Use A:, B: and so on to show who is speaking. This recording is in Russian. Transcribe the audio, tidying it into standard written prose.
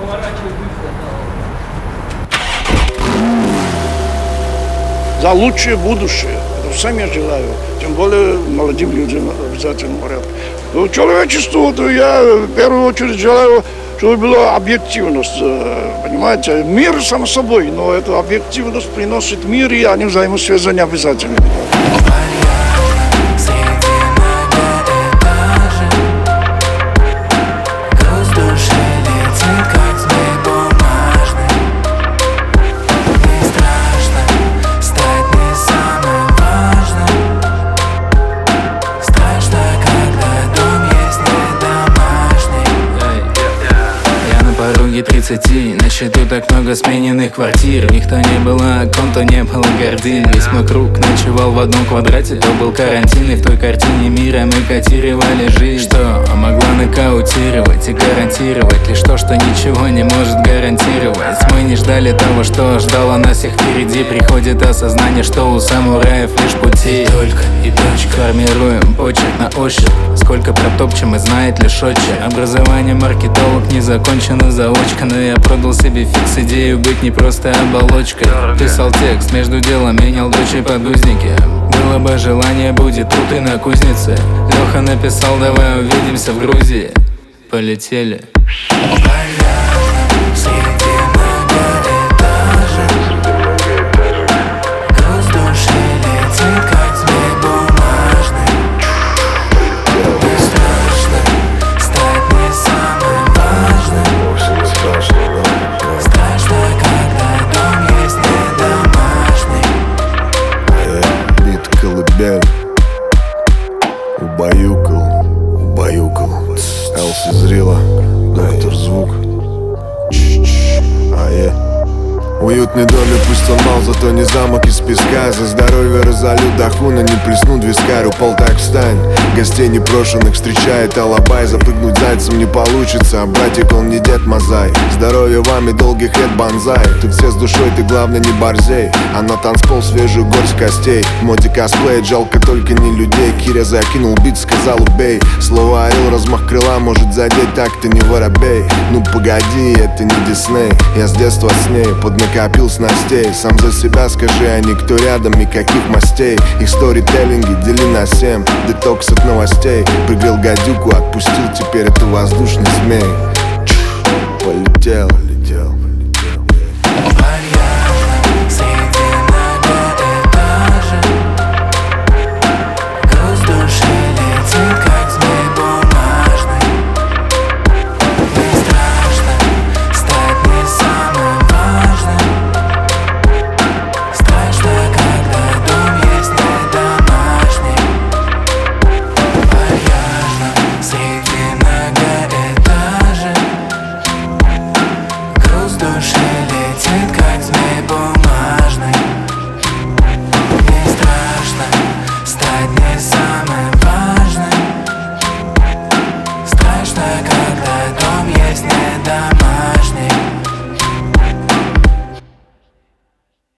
A: За лучшее будущее. Это всем я желаю. Тем более молодым людям обязательно говорят. Человечеству я в первую очередь желаю, чтобы была объективность. Понимаете, мир сам собой, но эту объективность приносит мир, и они взаимосвязаны обязательно.
B: По пороге 30, на счету так много смененных квартир. Никто не было окон, то не было гордин. Весь мой круг ночевал в одном квадрате. То был карантин, и в той картине мира мы котировали жизнь. Что могла нокаутировать и гарантировать лишь то, что ничего не может гарантировать. Мы не ждали того, что ждало нас всех впереди. Приходит осознание, что у самураев лишь пути. Только и точка. Формируем почерк на ощупь. Сколько протопчем и знает лишь отче. Образование маркетолог не закончено заочка, но я продал себе фикс идею быть не просто оболочкой. Писал текст, между делом менял дочь и подгузники. Было бы желание, будет тут и на кузнице. Леха написал, давай увидимся в Грузии. Полетели.
C: Убаюкал, Элси зрела, доктор звук. Уютный домик, пусть он мал, зато не замок из песка. За здоровье разолю дахуна, не плеснут вискарю. Пол так встань, гостей непрошенных встречает алабай. Запрыгнуть зайцем не получится, а братик он не Дед Мазай. Здоровья вам и долгих лет банзай. Тут все с душой, ты главное не борзей. А на танцпол свежую горсть костей. В моде косплея, жалко только не людей. Киря закинул бит, сказал убей. Слово орел, размах крыла может задеть, так ты не воробей. Ну погоди, это не Дисней. Я с детства с ней поднакопил снастей. Сам за себя скажи, а никто рядом, никаких мастей. Их сторителлинги дели на 7. Детокс от новостей. Пригрел гадюку, отпустил, теперь это воздушный змей. Полетел.
B: Души